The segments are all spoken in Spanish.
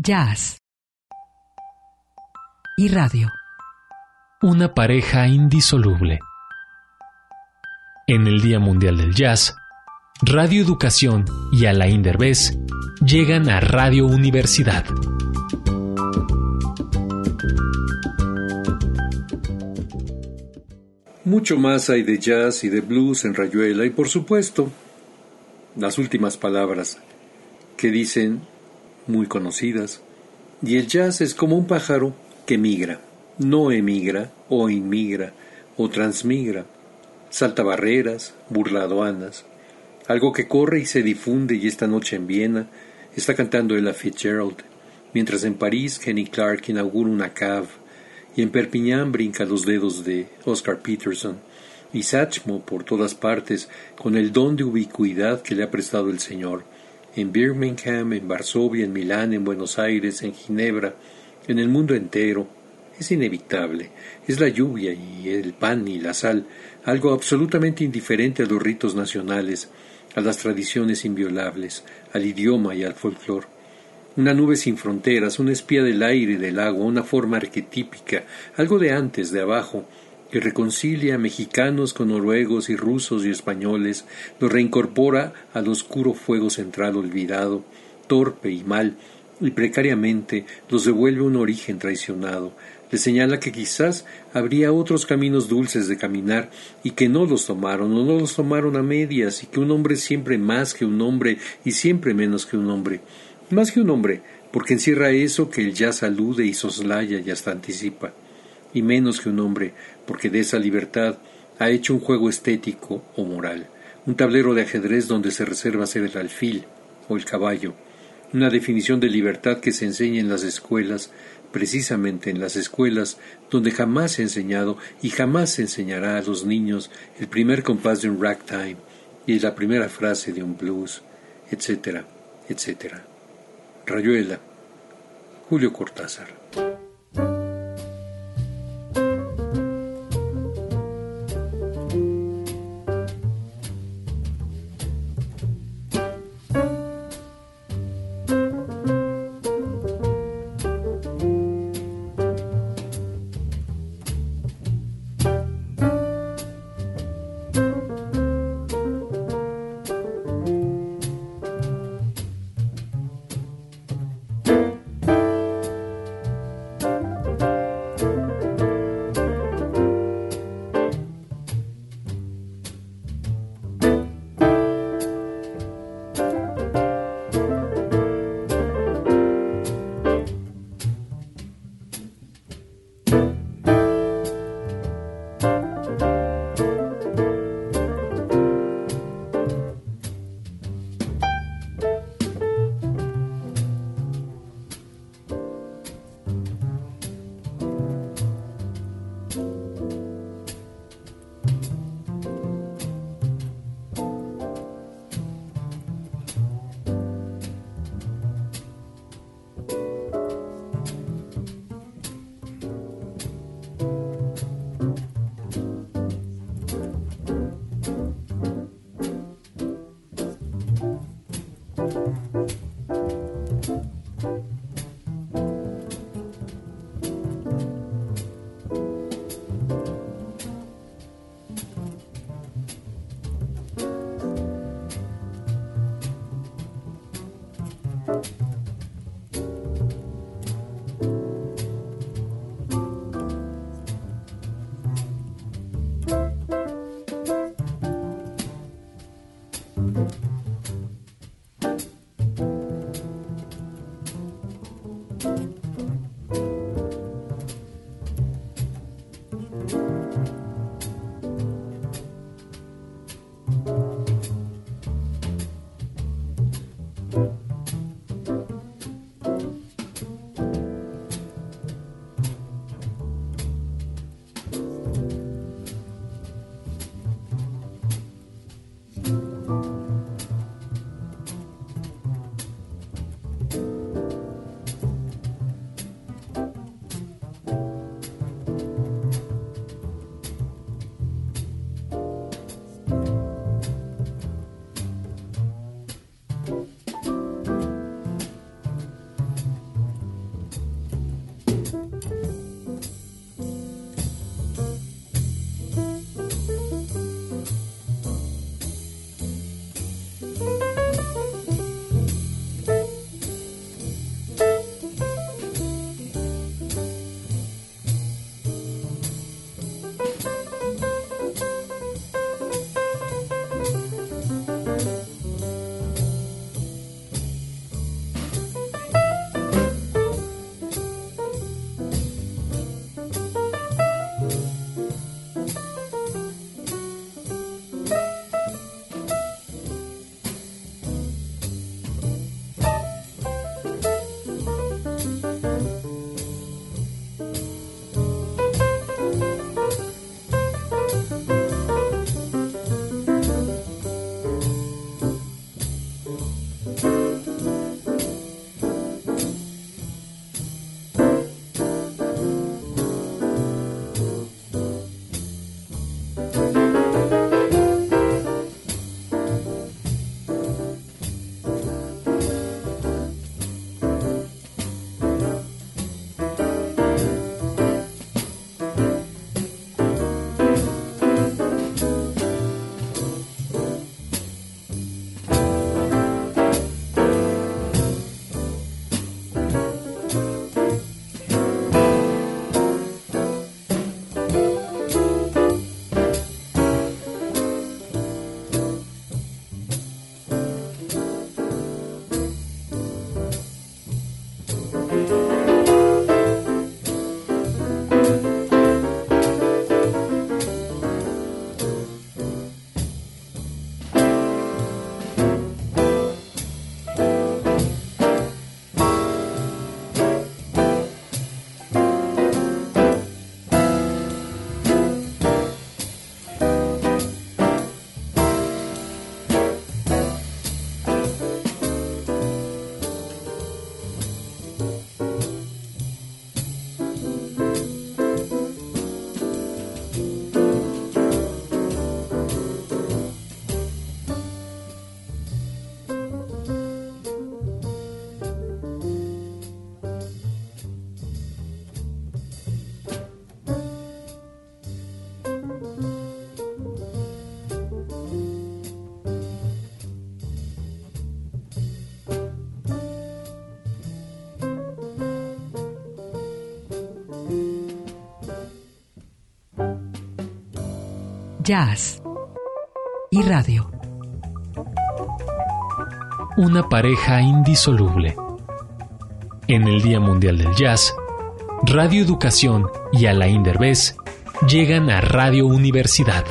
Jazz y radio. Una pareja indisoluble. En el Día Mundial del Jazz, Radio Educación y Alain Derbez llegan a Radio Universidad. Mucho más hay de jazz y de blues en Rayuela y, por supuesto, las últimas palabras que dicen muy conocidas. Y el jazz es como un pájaro que migra, no emigra o inmigra o transmigra, salta barreras, burla aduanas, algo que corre y se difunde. Y esta noche en Viena está cantando Ella Fitzgerald, mientras en París Kenny Clarke inaugura una cave y en Perpiñán brinca los dedos de Oscar Peterson, y Satchmo por todas partes con el don de ubicuidad que le ha prestado el Señor. En Birmingham, en Varsovia, en Milán, en Buenos Aires, en Ginebra, en el mundo entero. Es inevitable. Es la lluvia y el pan y la sal, algo absolutamente indiferente a los ritos nacionales, a las tradiciones inviolables, al idioma y al folclore. Una nube sin fronteras, un espía del aire y del agua, una forma arquetípica, algo de antes, de abajo, que reconcilia a mexicanos con noruegos y rusos y españoles, los reincorpora al oscuro fuego central olvidado, torpe y mal, y precariamente los devuelve a un origen traicionado. Le señala que quizás habría otros caminos dulces de caminar y que no los tomaron o no los tomaron a medias, y que un hombre es siempre más que un hombre y siempre menos que un hombre. Más que un hombre, porque encierra eso que el jazz alude y soslaya y hasta anticipa. Y menos que un hombre, porque de esa libertad ha hecho un juego estético o moral, un tablero de ajedrez donde se reserva ser el alfil o el caballo, una definición de libertad que se enseña en las escuelas, precisamente en las escuelas donde jamás se ha enseñado y jamás se enseñará a los niños el primer compás de un ragtime y la primera frase de un blues, etcétera, etcétera. Rayuela, Julio Cortázar. jazz y radio. Una pareja indisoluble. En el Día Mundial del Jazz, Radio Educación y Alain Derbez llegan a Radio Universidad.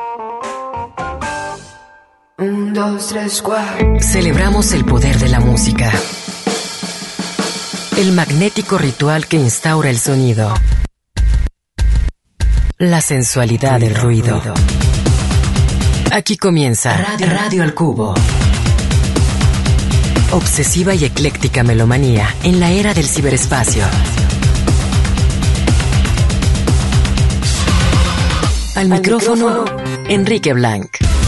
1, 2, 3, 4. Celebramos el poder de la música. El magnético ritual que instaura el sonido. La sensualidad del ruido. Aquí comienza Radio al Cubo. Obsesiva y ecléctica melomanía en la era del ciberespacio. Al micrófono, Enrique Blanc.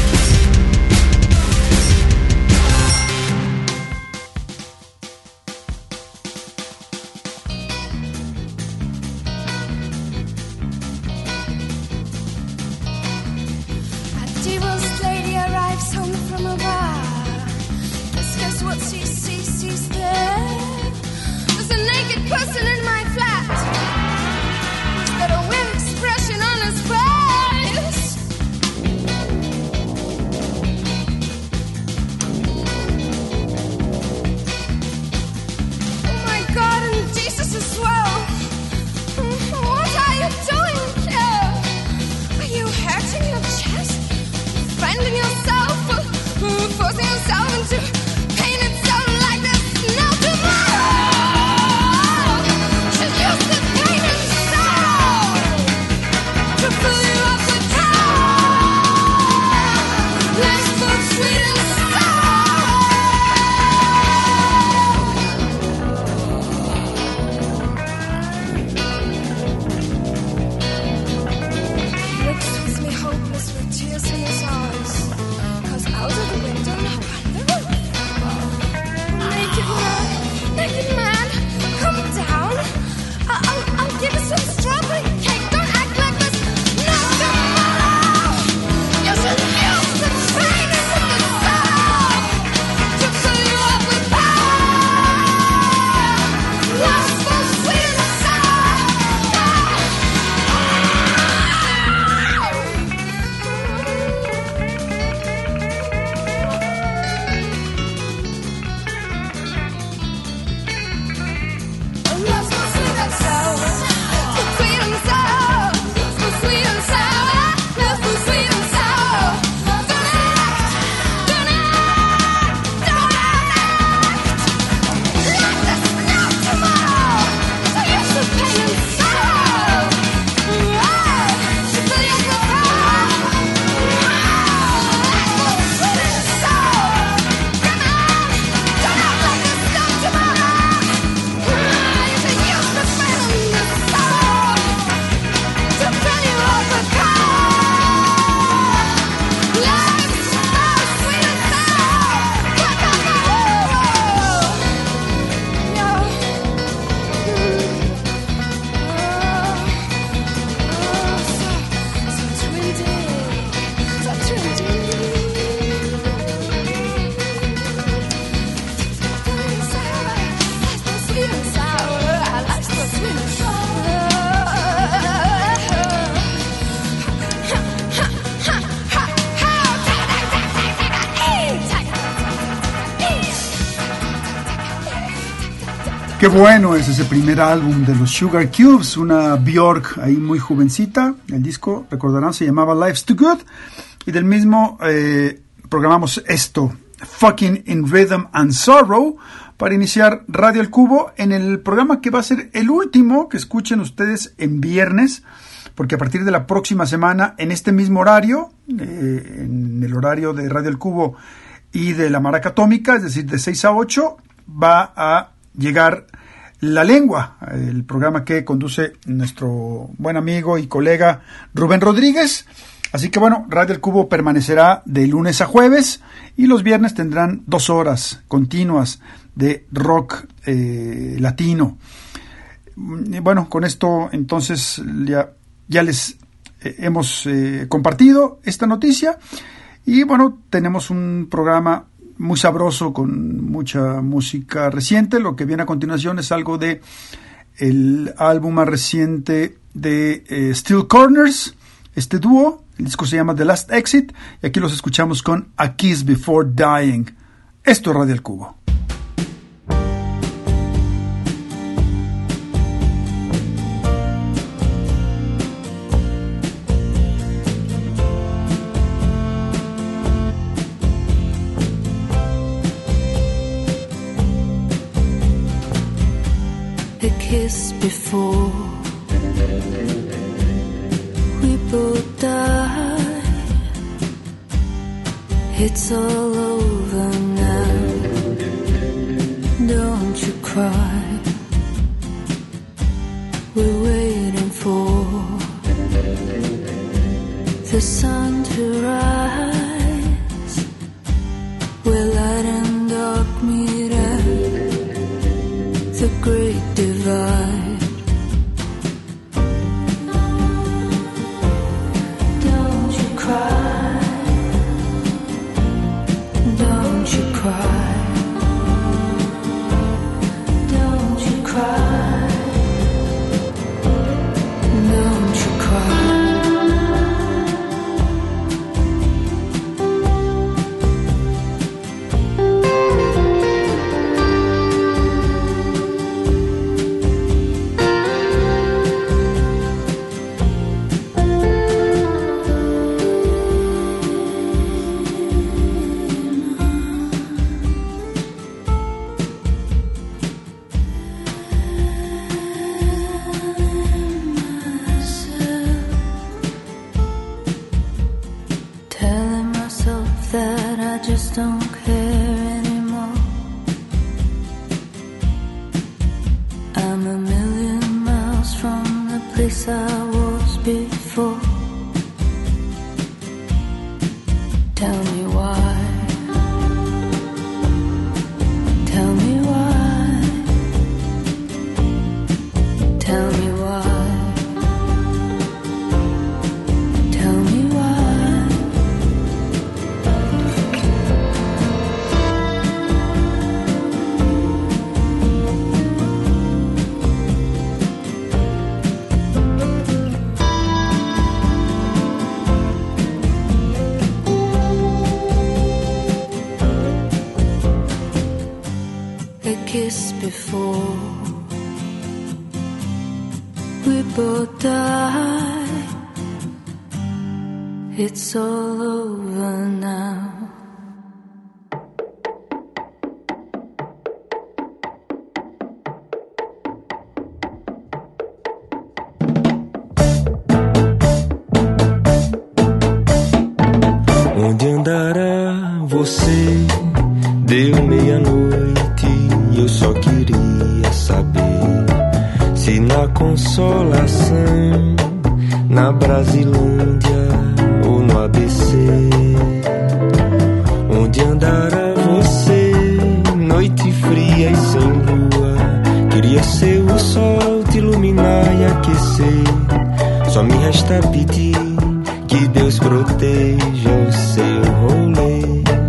Qué bueno es ese primer álbum de los Sugar Cubes, una Björk ahí muy jovencita. El disco, recordarán, se llamaba Life's Too Good, y del mismo programamos esto, Fucking in Rhythm and Sorrow, para iniciar Radio El Cubo en el programa que va a ser el último que escuchen ustedes en viernes, porque a partir de la próxima semana, en este mismo horario, en el horario de Radio El Cubo y de la Maraca Atómica, es decir, de 6 a 8, va a llegar La Lengua, el programa que conduce nuestro buen amigo y colega Rubén Rodríguez. Así que bueno, Radio El Cubo permanecerá de lunes a jueves y los viernes tendrán 2 horas continuas de rock latino. Y bueno, con esto entonces ya les hemos compartido esta noticia, y bueno, tenemos un programa muy sabroso con mucha música reciente. Lo que viene a continuación es algo de el álbum más reciente de Steel Corners, este dúo El disco se llama The Last Exit y aquí los escuchamos con A Kiss Before Dying. Esto es Radio El Cubo. A kiss before we both die. It's all over now. Don't you cry. We're waiting for the sun to rise. Where light and dark meet at the great divide. Don't you cry. Don't you cry. Don't you cry. Don't you cry. Telling myself that I just don't care anymore. I'm a million miles from the place I was before. Tell me why. Tell me why. Tell me why. Tell me why. A kiss before we both die. It's all over now. Onde andará você? Deu meia-noite e eu só queria saber se na Consolação, na Brasilândia ou no ABC. Onde andará você? Noite fria e sem lua. Queria ser o sol, te iluminar e aquecer. Só me resta pedir que Deus proteja o seu rolê.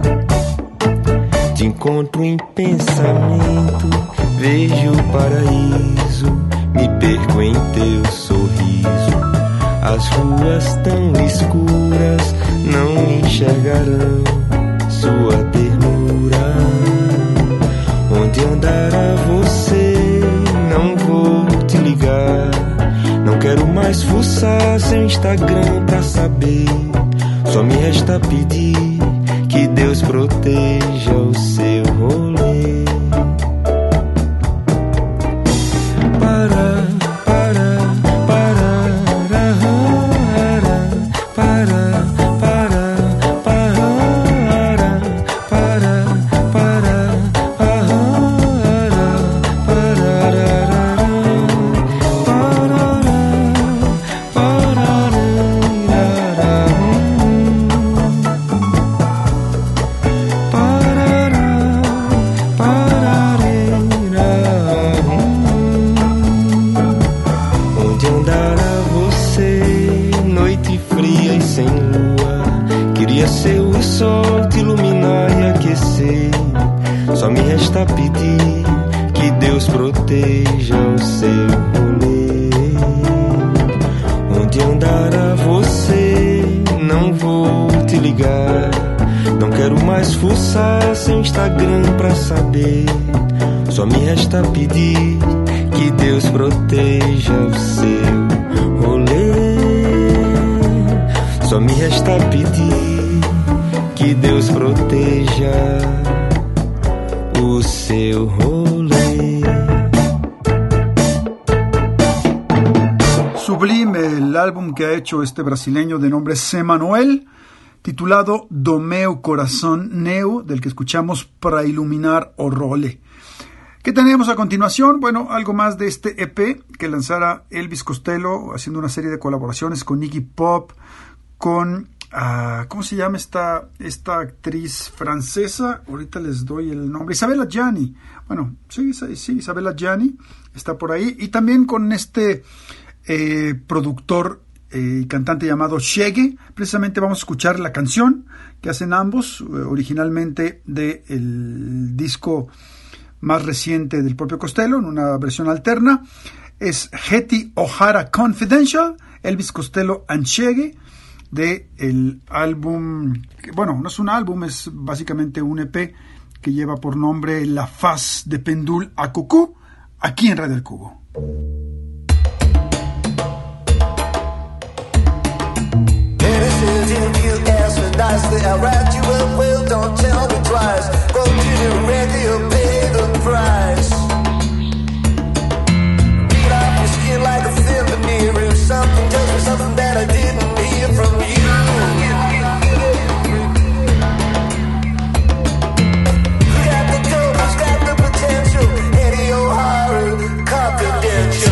Te encontro em pensamento, vejo o paraíso, me perco em teu sorriso. As ruas tão escuras não enxergarão sua ternura. Onde andará você? Não vou te ligar. Não quero mais fuçar seu Instagram pra saber. Só me resta pedir que Deus proteja o seu rolê. Só me resta pedir que Deus proteja o seu rolê. Onde andará você? ligar. Não quero mais fuçar sem Instagram pra saber. Só me resta pedir que Deus proteja o seu rolê. Só me resta pedir que Deus proteja o seu rolê. Sublime el álbum que ha hecho este brasileño de nombre Zé Manuel, titulado Do Meu Coração Neu, del que escuchamos Para Iluminar o Role. ¿Qué tenemos a continuación? Bueno, algo más de este EP que lanzara Elvis Costello, haciendo una serie de colaboraciones con Iggy Pop, con, ¿cómo se llama esta actriz francesa? Ahorita les doy el nombre, Isabella Gianni. Bueno, sí, Isabella Gianni está por ahí. Y también con este productor y cantante llamado Shaggy. Precisamente vamos a escuchar la canción que hacen ambos, originalmente del disco más reciente del propio Costello, en una versión alterna. Es Hetty O'Hara Confidential, Elvis Costello and Shaggy, de el álbum, que, bueno, no es un álbum, es básicamente un EP que lleva por nombre La Faz de Pendule a Cucú, aquí en Radio El Cubo. If you ask me nicely, I'll write you up well, don't tell me twice. Go to the record, you'll pay the price. Beat off your skin like a film mirror. Something tells me something that I didn't hear from you. Who got the dope, who's got the potential? Eddie O'Hara, confidential.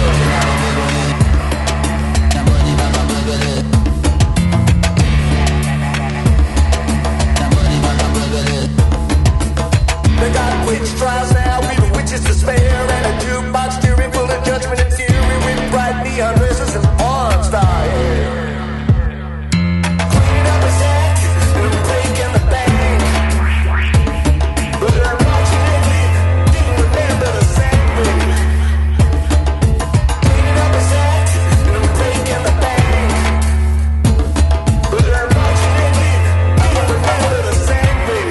They got witch trials now with witches to spare, and a jukebox jury full of judgment and fury with bright neon dresses and porn star hair. Cleaning up his act and breaking the bank, but unfortunately didn't remember the same. Cleaning up his act and breaking the bank, but unfortunately didn't remember the same.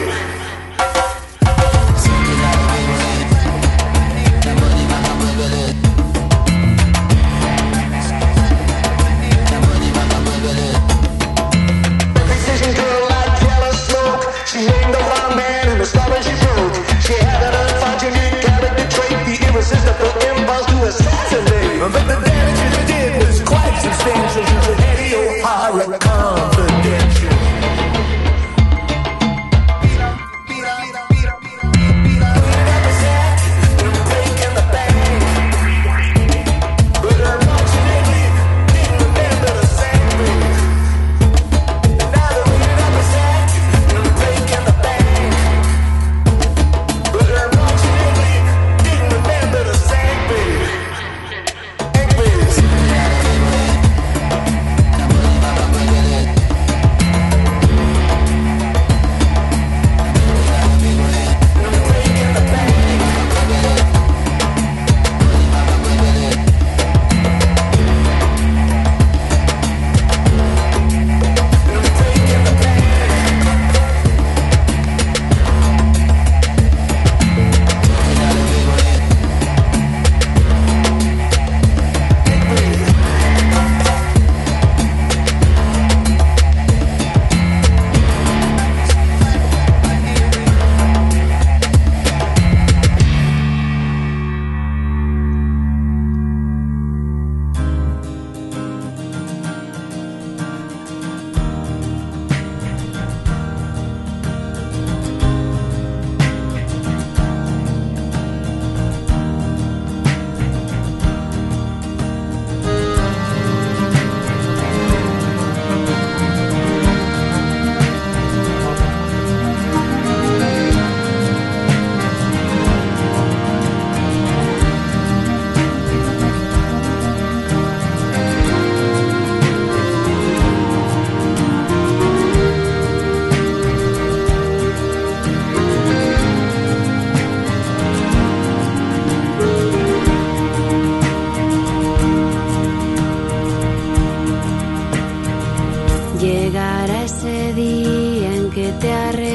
But the damage you did was quite substantial. She's an Eddie O'Hara confidential.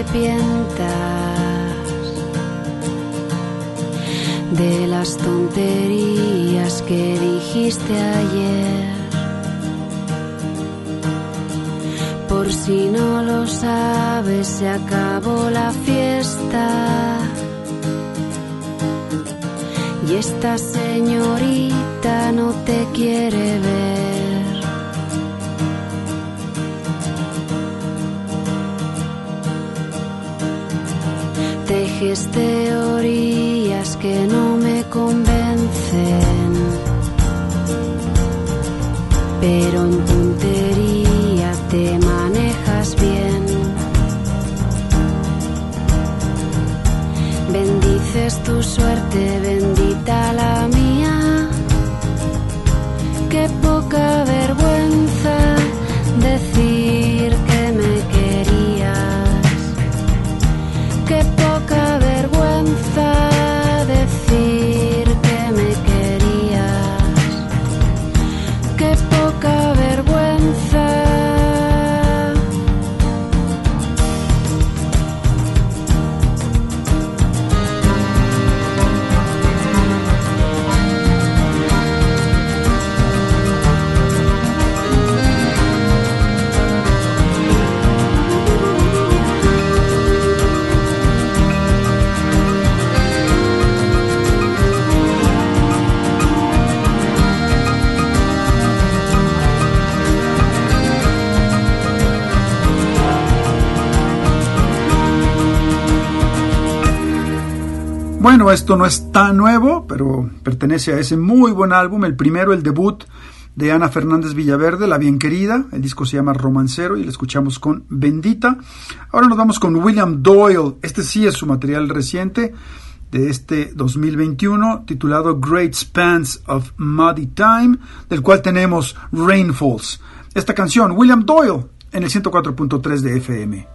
arrepientas de las tonterías que dijiste ayer. Por si no lo sabes, se acabó la fiesta y esta señorita no te quiere ver. Tejes teorías que no me convencen, pero en puntería te manejas bien. Bendices tu suerte, bendita la mía. Qué poca vergüenza decir que me querías. Qué poca vergüenza decir que me querías. Qué poca vergüenza. Bueno, esto no es tan nuevo, pero pertenece a ese muy buen álbum, el primero, el debut de Ana Fernández Villaverde, La Bien Querida. El disco se llama Romancero y lo escuchamos con Bendita. Ahora nos vamos con William Doyle. Este sí es su material reciente de este 2021, titulado Great Spans of Muddy Time, del cual tenemos Rainfalls. Esta canción, William Doyle, en el 104.3 de FM.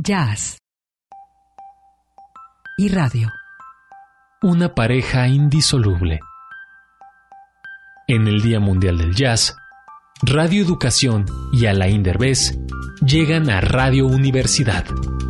jazz y radio. Una pareja indisoluble. En el Día Mundial del Jazz, Radio Educación y Alain Derbez llegan a Radio Universidad.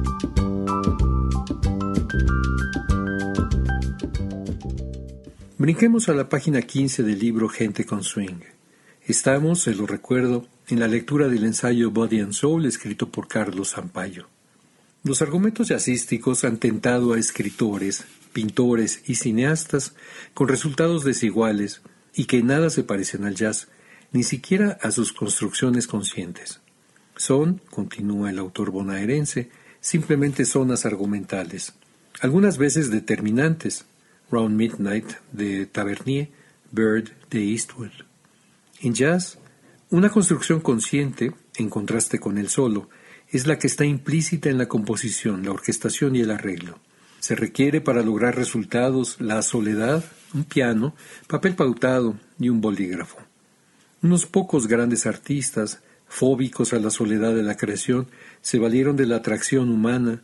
Brinquemos a la página 15 del libro Gente con Swing. Estamos, se lo recuerdo, en la lectura del ensayo Body and Soul escrito por Carlos Sampaio. Los argumentos jazzísticos han tentado a escritores, pintores y cineastas con resultados desiguales y que nada se parecen al jazz, ni siquiera a sus construcciones conscientes. Son, continúa el autor bonaerense, simplemente zonas argumentales, algunas veces determinantes, Round Midnight de Tavernier, Bird de Eastwood. En jazz, una construcción consciente, en contraste con el solo, es la que está implícita en la composición, la orquestación y el arreglo. Se requiere para lograr resultados la soledad, un piano, papel pautado y un bolígrafo. Unos pocos grandes artistas, fóbicos a la soledad de la creación, se valieron de la atracción humana,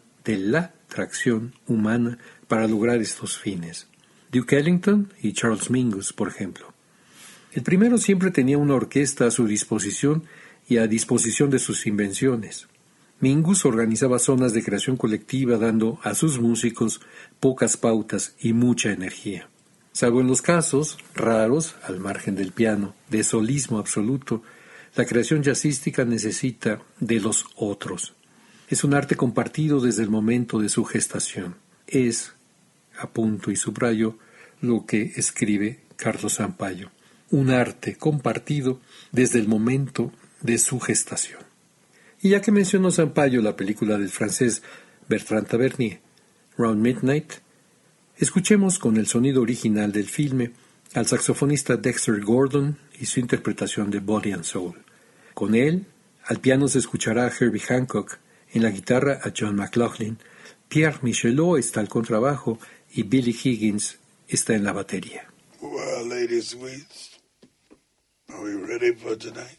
para lograr estos fines. Duke Ellington y Charles Mingus, por ejemplo. El primero siempre tenía una orquesta a su disposición y a disposición de sus invenciones. Mingus organizaba zonas de creación colectiva dando a sus músicos pocas pautas y mucha energía. Salvo en los casos, raros, al margen del piano, de solismo absoluto, la creación jazzística necesita de los otros. Es un arte compartido desde el momento de su gestación. Es, apunto y subrayo, lo que escribe Carlos Sampaio. Un arte compartido desde el momento de su gestación. Y ya que mencionó Sampaio la película del francés Bertrand Tavernier, Round Midnight, escuchemos con el sonido original del filme al saxofonista Dexter Gordon y su interpretación de Body and Soul. Con él, al piano se escuchará a Herbie Hancock, en la guitarra a John McLaughlin, Pierre Michelot está al contrabajo y Billy Higgins está en la batería. Well, ladies sweets, are we ready for tonight?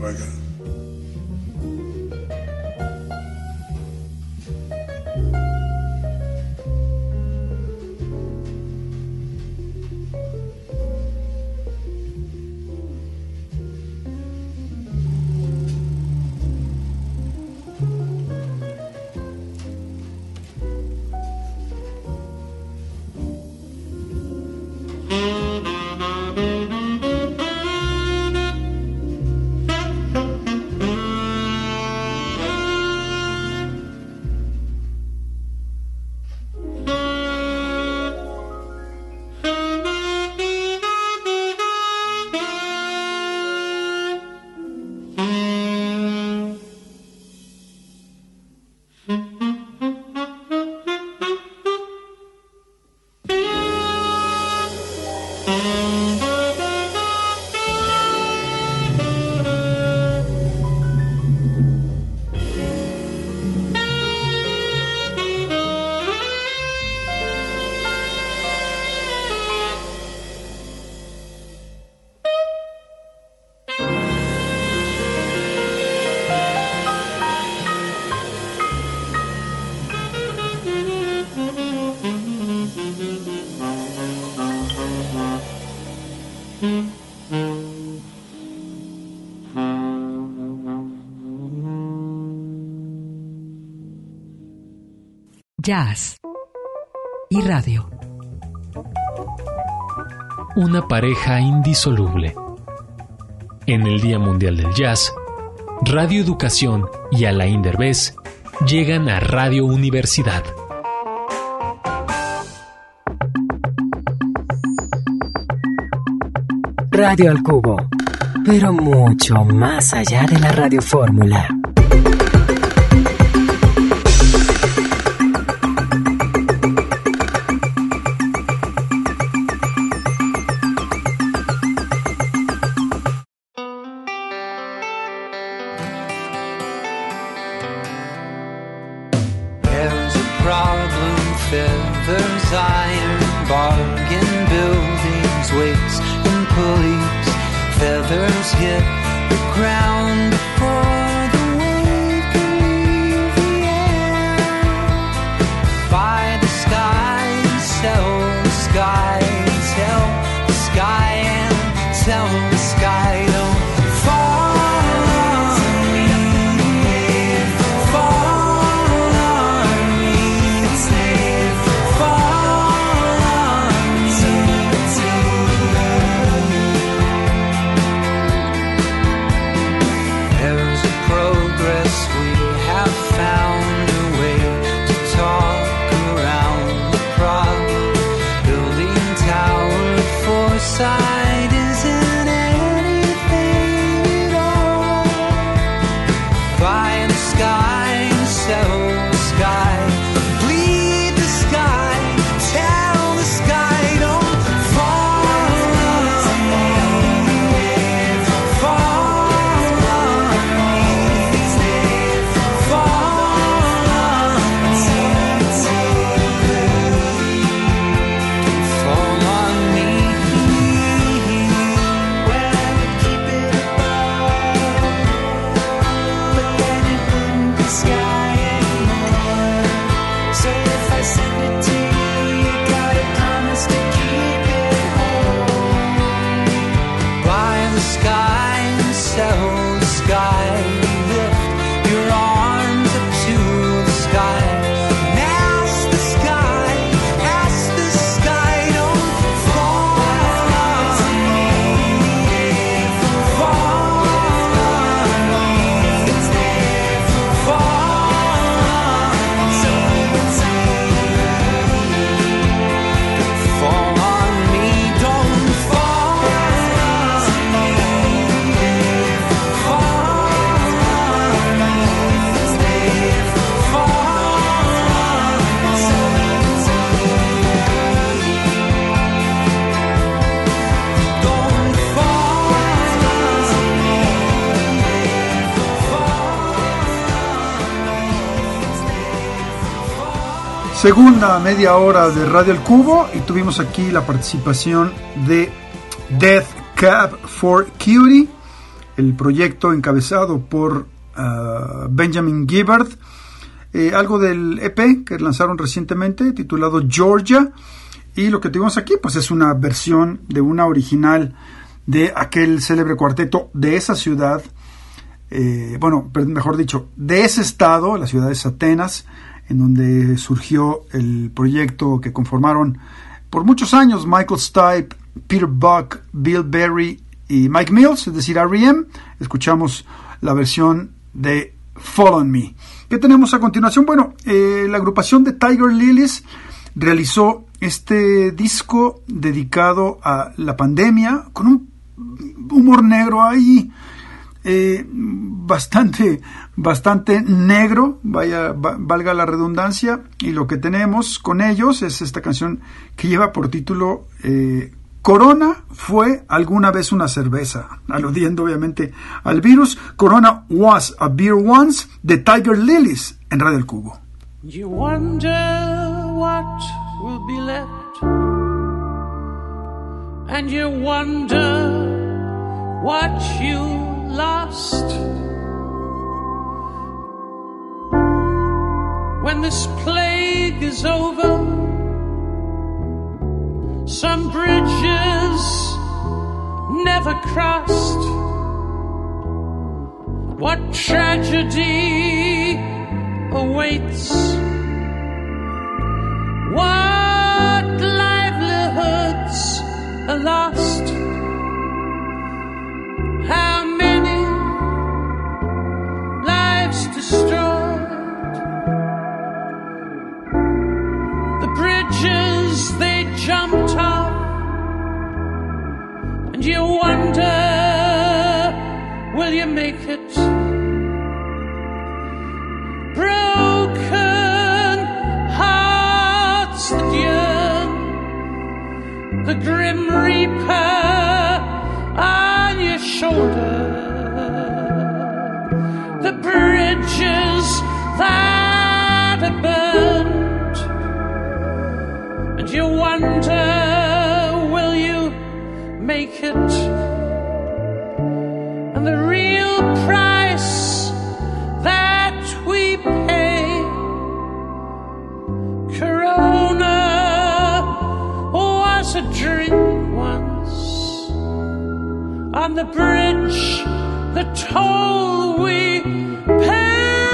record. Jazz y radio. Una pareja indisoluble. En el Día Mundial del Jazz, Radio Educación y Alain Derbez llegan a Radio Universidad. Radio al Cubo, pero mucho más allá de la radiofórmula. Segunda media hora de Radio El Cubo y tuvimos aquí la participación de Death Cab for Cutie el proyecto encabezado por Benjamin Gibbard, algo del EP que lanzaron recientemente titulado Georgia, y lo que tuvimos aquí pues es una versión de una original de aquel célebre cuarteto de esa ciudad, mejor dicho, de ese estado, la ciudad de Atenas, en donde surgió el proyecto que conformaron por muchos años Michael Stipe, Peter Buck, Bill Berry y Mike Mills, es decir, R.E.M. Escuchamos la versión de Fall on Me. ¿Qué tenemos a continuación? Bueno, la agrupación de Tiger Lilies realizó este disco dedicado a la pandemia con un humor negro ahí, bastante negro, valga la redundancia, y lo que tenemos con ellos es esta canción que lleva por título Corona fue alguna vez una cerveza, aludiendo obviamente al virus. Corona was a beer once, de Tiger Lilies en Radio El Cubo. You wonder what will be left, and you wonder what you lost. When this plague is over, some bridges never crossed. What tragedy awaits? What livelihoods are lost? How many lives destroyed? The bridges they jumped off, and you wonder, will you make it? Broken hearts that yearn, the grim reaper on your shoulder, the bridges that are burned, and you wonder, will you make it? And the real price that we pay, Corona was a drink once. On the bridge, the toll we pay.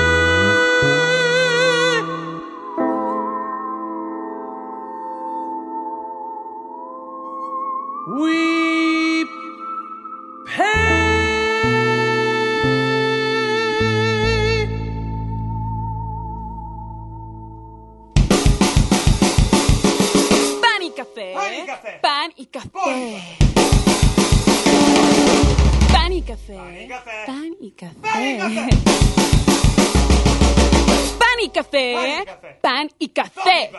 We pay. Pan y café. Pan y café. Pan y café. Pan y café. Pan y café. Pan y café.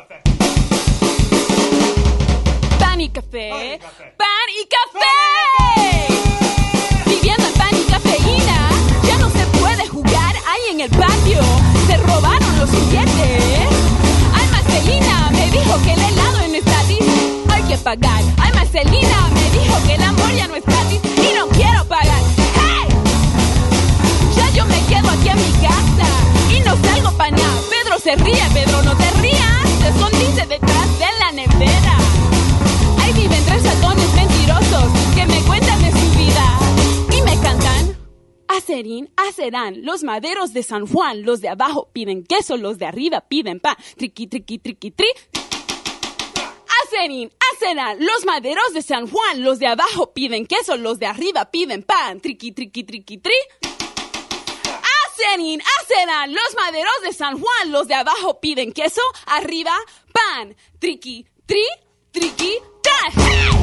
Pan y café. Pan y café. Viviendo en pan y cafeína, ya no se puede jugar ahí en el patio. Se robaron los billetes. Ay, Marcelina me dijo que el helado no es gratis. Hay que pagar. Ay, Marcelina me dijo que el amor ya no es gratis y no quiero pagar. ¡Hey! Ya yo me quedo aquí en mi casa y no salgo pa' nada. Pedro se ríe, Pedro no te rías. Te escondiste detrás de la nevera. Ahí viven 3 ratones mentirosos que me cuentan de su vida y me cantan. Acerín, acerán, los maderos de San Juan, los de abajo piden queso, los de arriba piden pan. Triqui, triqui, triqui, tri. Acerín, acerán, los maderos de San Juan, los de abajo piden queso, los de arriba piden pan. Triqui, triqui, triqui, tri. Acerín, acerán, los maderos de San Juan, los de abajo piden queso, arriba pan. Triqui, tri, triqui, tra.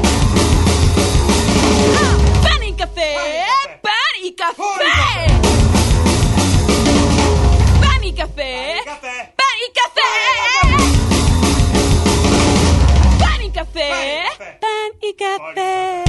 Pan y café, pan y café. Pan y café, pan y café. Pan y café, pan y café.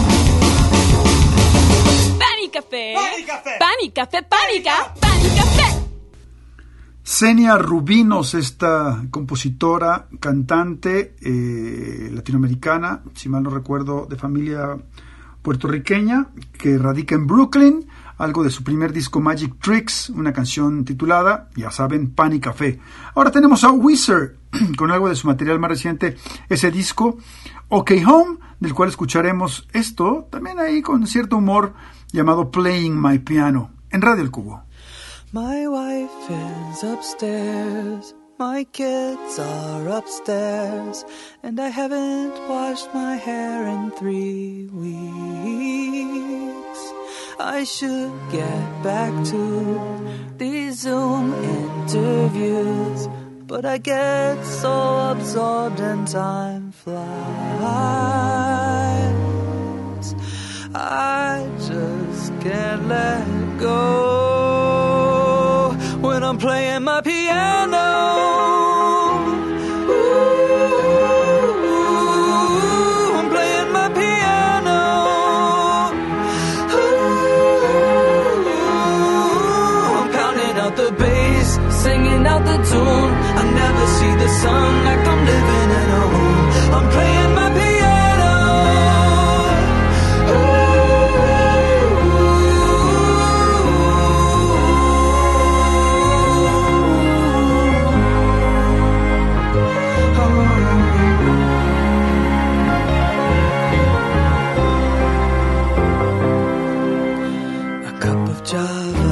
Pan y café, pan y café, pan y café, pan y café. Xenia Rubinos, esta compositora, cantante latinoamericana, si mal no recuerdo, de familia puertorriqueña que radica en Brooklyn, algo de su primer disco Magic Tricks, una canción titulada, ya saben, Pan y Café. Ahora tenemos a Weezer con algo de su material más reciente, ese disco OK Home, del cual escucharemos esto, también ahí con cierto humor, llamado Playing My Piano, en Radio El Cubo. My wife is upstairs, my kids are upstairs, and I haven't washed my hair in 3 weeks. I should get back to these Zoom interviews, but I get so absorbed and time flies. I just can't let go when I'm playing my piano. Singing out the tune, I never see the sun like I'm living in a home. I'm playing my piano. A cup of Java.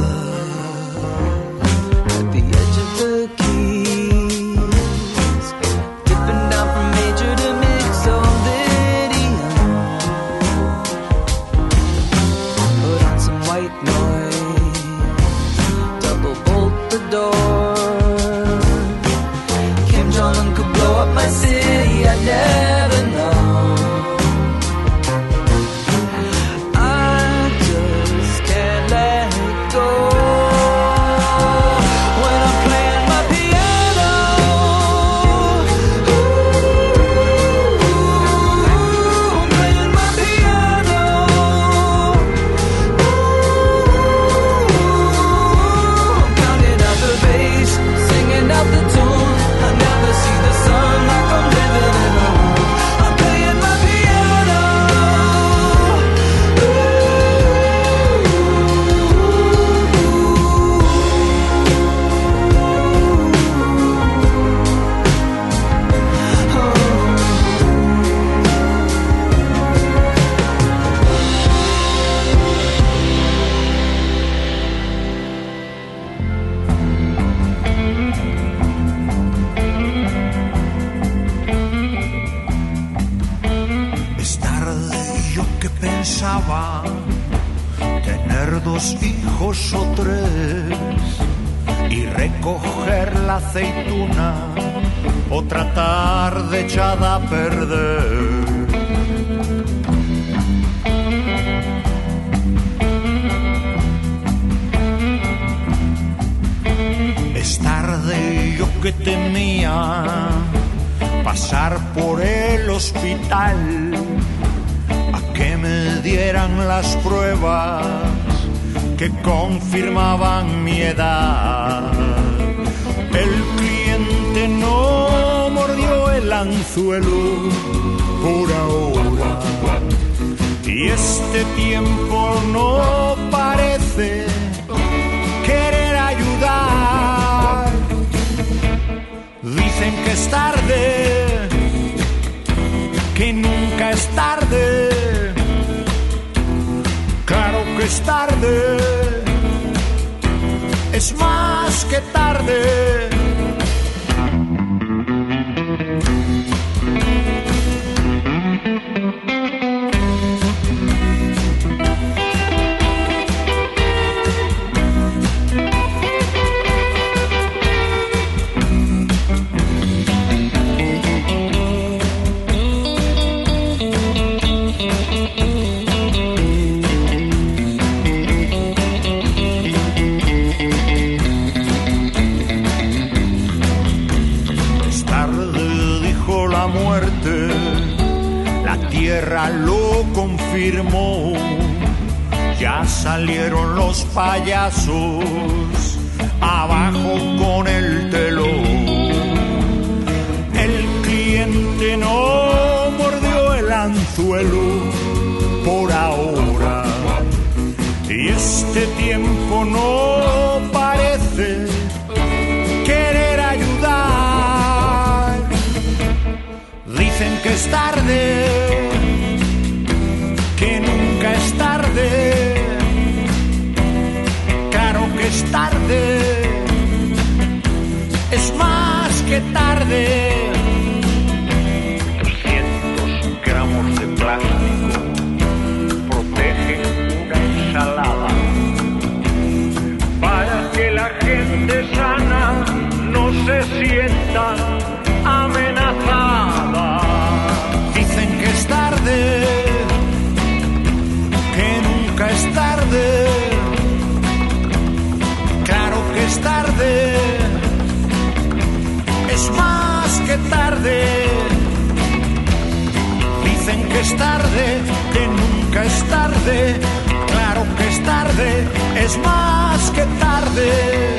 Tener 2 hijos o 3 y recoger la aceituna o tratar de echada a perder. Es tarde yo que temía pasar por el hospital que me dieran las pruebas que confirmaban mi edad. El cliente no mordió el anzuelo por ahora y este tiempo no parece querer ayudar. Dicen que es tarde, que nunca es tarde. Claro que es tarde, es más que tarde. Lo confirmó, ya salieron los payasos abajo con el telón. El cliente no mordió el anzuelo por ahora. Y este tiempo no parece querer ayudar. Dicen que es tarde, que nunca es tarde. Claro que es tarde, es más que tarde. 200 gramos de plástico protegen una ensalada para que la gente sana no se sienta amenazada. Dicen que es tarde, que nunca es tarde. Claro que es tarde, es más que tarde. Dicen que es tarde, que nunca es tarde. Claro que es tarde, es más que tarde.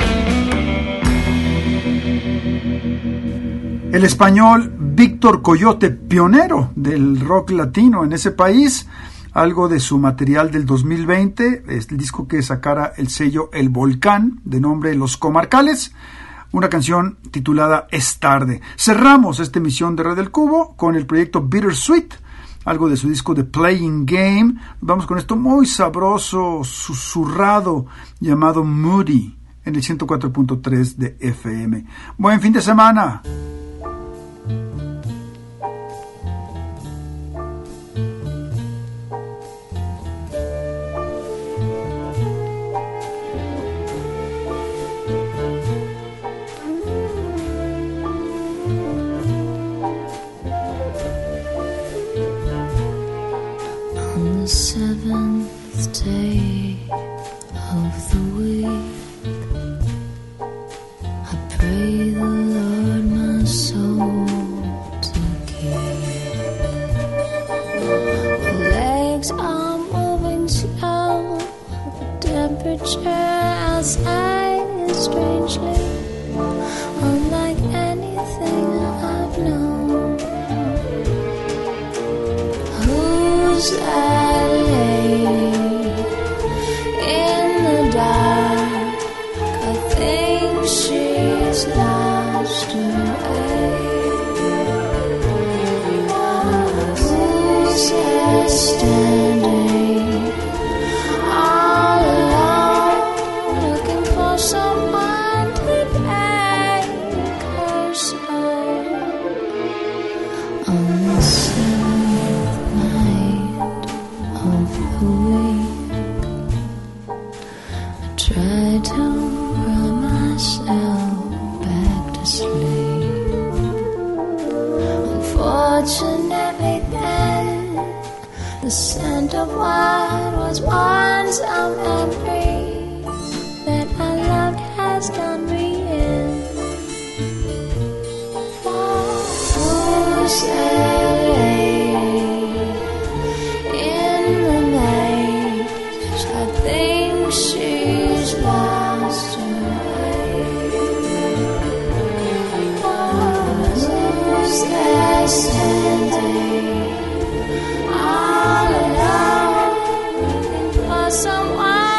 El español Víctor Coyote, pionero del rock latino en ese país, algo de su material del 2020, es el disco que sacara el sello El Volcán, de nombre Los Comarcales, una canción titulada Es Tarde. Cerramos esta emisión de Red del Cubo con el proyecto Bittersweet, algo de su disco The Playing Game. Vamos con esto muy sabroso, susurrado, llamado Moody, en el 104.3 de FM. Buen fin de semana. The seventh day of the week, I pray the Lord my soul to keep. My legs are moving slow, the temperature outside is strangely unlike anything I've known. Who's that in the dark? I think she's lost her way. Who's there standing all alone, looking for someone to take her soul? On the seventh night of the week, I try to run myself back to sleep. Unfortunately then, the scent of what was once a memory that I loved has done me in. Who's there in the night? I think she's lost her way. Who's there standing all alone, looking for someone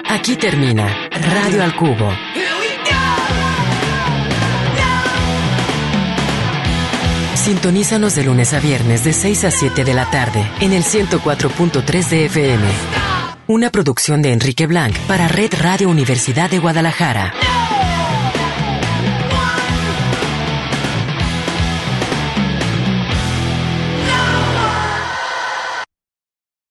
Aquí termina Radio al Cubo. Sintonízanos de lunes a viernes de 6 a 7 de la tarde en el 104.3 de FM. Una producción de Enrique Blanc para Red Radio Universidad de Guadalajara.